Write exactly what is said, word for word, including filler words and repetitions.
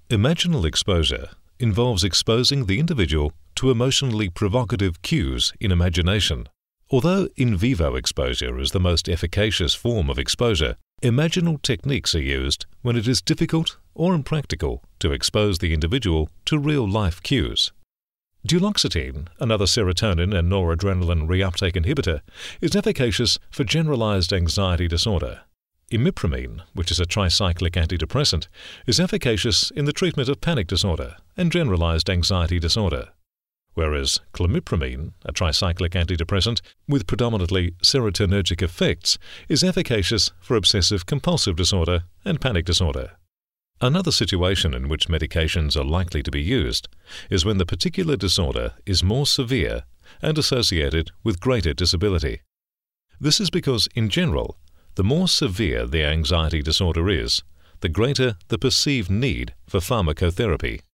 Imaginal exposure involves exposing the individual to emotionally provocative cues in imagination. Although in vivo exposure is the most efficacious form of exposure, imaginal techniques are used when it is difficult or impractical to expose the individual to real-life cues. Duloxetine, another serotonin and noradrenaline reuptake inhibitor, is efficacious for generalized anxiety disorder. Imipramine, which is a tricyclic antidepressant, is efficacious in the treatment of panic disorder and generalized anxiety disorder, whereas clomipramine, a tricyclic antidepressant with predominantly serotonergic effects, is efficacious for obsessive-compulsive disorder and panic disorder. Another situation in which medications are likely to be used is when the particular disorder is more severe and associated with greater disability. This is because, in general, the more severe the anxiety disorder is, the greater the perceived need for pharmacotherapy.